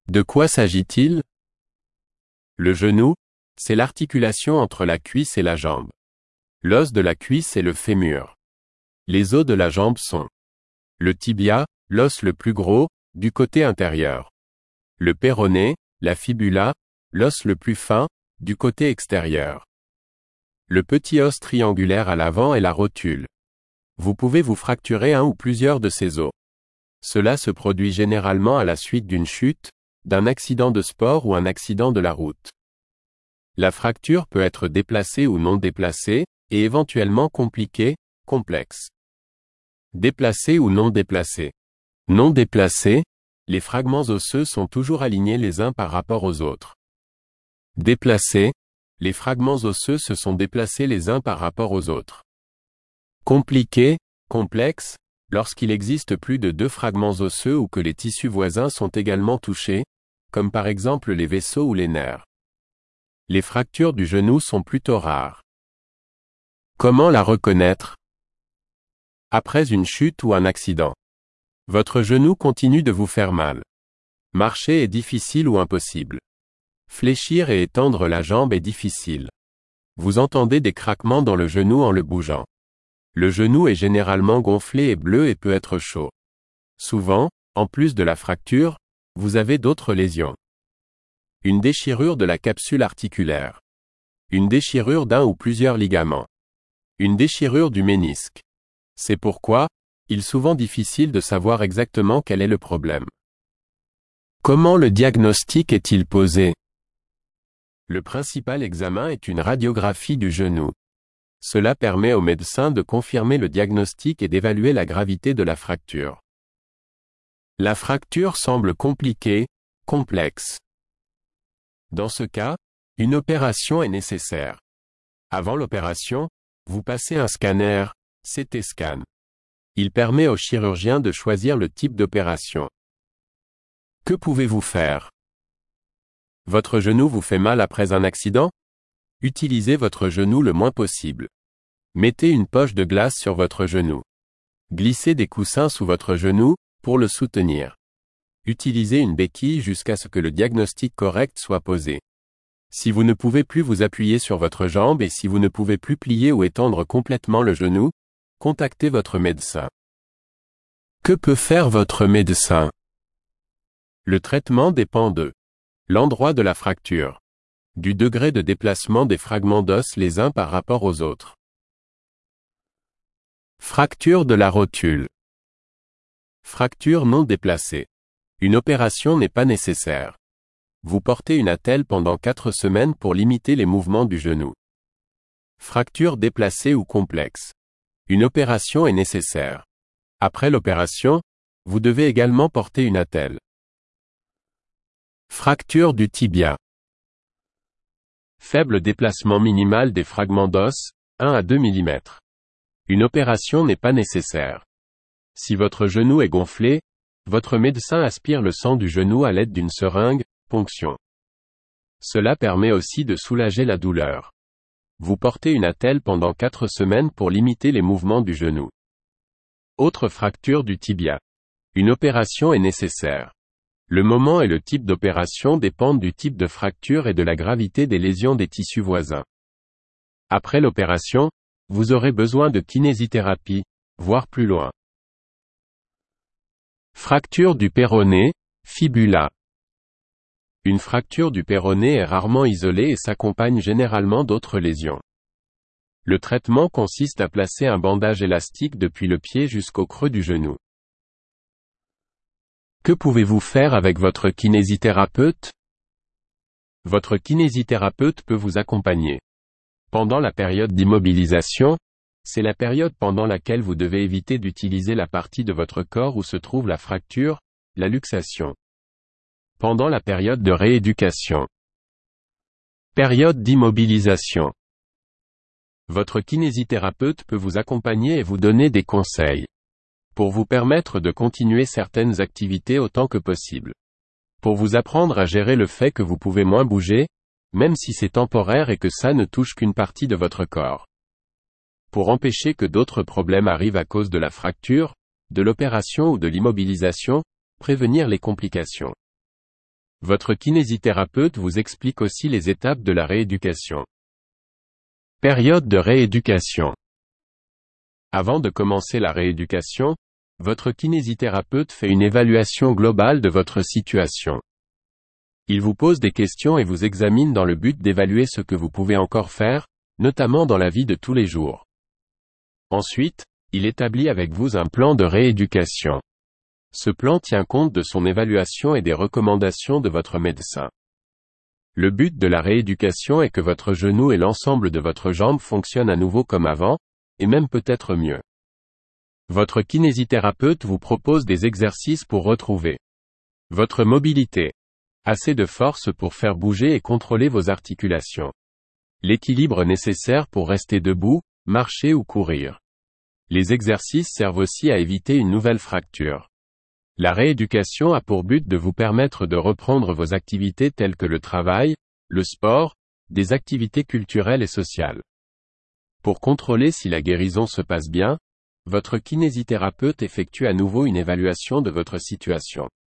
De quoi s'agit-il? Le genou, c'est l'articulation entre la cuisse et la jambe. L'os de la cuisse est le fémur. Les os de la jambe sont le tibia, l'os le plus gros, du côté intérieur. Le péroné, la fibula, l'os le plus fin, du côté extérieur. Le petit os triangulaire à l'avant est la rotule. Vous pouvez vous fracturer un ou plusieurs de ces os. Cela se produit généralement à la suite d'une chute, d'un accident de sport ou un accident de la route. La fracture peut être déplacée ou non déplacée, et éventuellement compliquée, complexe. Déplacée ou non déplacée. Non déplacée, les fragments osseux sont toujours alignés les uns par rapport aux autres. Déplacés, les fragments osseux se sont déplacés les uns par rapport aux autres. Compliqué, complexe, lorsqu'il existe plus de 2 fragments osseux ou que les tissus voisins sont également touchés, comme par exemple les vaisseaux ou les nerfs. Les fractures du genou sont plutôt rares. Comment la reconnaître? Après une chute ou un accident. Votre genou continue de vous faire mal. Marcher est difficile ou impossible. Fléchir et étendre la jambe est difficile. Vous entendez des craquements dans le genou en le bougeant. Le genou est généralement gonflé et bleu et peut être chaud. Souvent, en plus de la fracture, vous avez d'autres lésions. Une déchirure de la capsule articulaire. Une déchirure d'un ou plusieurs ligaments. Une déchirure du ménisque. C'est pourquoi, il est souvent difficile de savoir exactement quel est le problème. Comment le diagnostic est-il posé? Le principal examen est une radiographie du genou. Cela permet au médecin de confirmer le diagnostic et d'évaluer la gravité de la fracture. La fracture semble compliquée, complexe. Dans ce cas, une opération est nécessaire. Avant l'opération, vous passez un scanner, CT scan. Il permet au chirurgien de choisir le type d'opération. Que pouvez-vous faire? Votre genou vous fait mal après un accident? Utilisez votre genou le moins possible. Mettez une poche de glace sur votre genou. Glissez des coussins sous votre genou, pour le soutenir. Utilisez une béquille jusqu'à ce que le diagnostic correct soit posé. Si vous ne pouvez plus vous appuyer sur votre jambe et si vous ne pouvez plus plier ou étendre complètement le genou, contactez votre médecin. Que peut faire votre médecin? Le traitement dépend de l'endroit de la fracture, du degré de déplacement des fragments d'os les uns par rapport aux autres. Fracture de la rotule. Fracture non déplacée. Une opération n'est pas nécessaire. Vous portez une attelle pendant 4 semaines pour limiter les mouvements du genou. Fracture déplacée ou complexe. Une opération est nécessaire. Après l'opération, vous devez également porter une attelle. Fracture du tibia. Faible déplacement minimal des fragments d'os, 1 à 2 mm. Une opération n'est pas nécessaire. Si votre genou est gonflé, votre médecin aspire le sang du genou à l'aide d'une seringue, ponction. Cela permet aussi de soulager la douleur. Vous portez une attelle pendant 4 semaines pour limiter les mouvements du genou. Autre fracture du tibia. Une opération est nécessaire. Le moment et le type d'opération dépendent du type de fracture et de la gravité des lésions des tissus voisins. Après l'opération, vous aurez besoin de kinésithérapie, voire plus loin. Fracture du péroné, fibula. Une fracture du péroné est rarement isolée et s'accompagne généralement d'autres lésions. Le traitement consiste à placer un bandage élastique depuis le pied jusqu'au creux du genou. Que pouvez-vous faire avec votre kinésithérapeute? Votre kinésithérapeute peut vous accompagner. Pendant la période d'immobilisation, c'est la période pendant laquelle vous devez éviter d'utiliser la partie de votre corps où se trouve la fracture, la luxation. Pendant la période de rééducation. Période d'immobilisation. Votre kinésithérapeute peut vous accompagner et vous donner des conseils. Pour vous permettre de continuer certaines activités autant que possible. Pour vous apprendre à gérer le fait que vous pouvez moins bouger, même si c'est temporaire et que ça ne touche qu'une partie de votre corps. Pour empêcher que d'autres problèmes arrivent à cause de la fracture, de l'opération ou de l'immobilisation, prévenir les complications. Votre kinésithérapeute vous explique aussi les étapes de la rééducation. Période de rééducation. Avant de commencer la rééducation, votre kinésithérapeute fait une évaluation globale de votre situation. Il vous pose des questions et vous examine dans le but d'évaluer ce que vous pouvez encore faire, notamment dans la vie de tous les jours. Ensuite, il établit avec vous un plan de rééducation. Ce plan tient compte de son évaluation et des recommandations de votre médecin. Le but de la rééducation est que votre genou et l'ensemble de votre jambe fonctionnent à nouveau comme avant, et même peut-être mieux. Votre kinésithérapeute vous propose des exercices pour retrouver votre mobilité, assez de force pour faire bouger et contrôler vos articulations, l'équilibre nécessaire pour rester debout, marcher ou courir. Les exercices servent aussi à éviter une nouvelle fracture. La rééducation a pour but de vous permettre de reprendre vos activités telles que le travail, le sport, des activités culturelles et sociales. Pour contrôler si la guérison se passe bien, votre kinésithérapeute effectue à nouveau une évaluation de votre situation.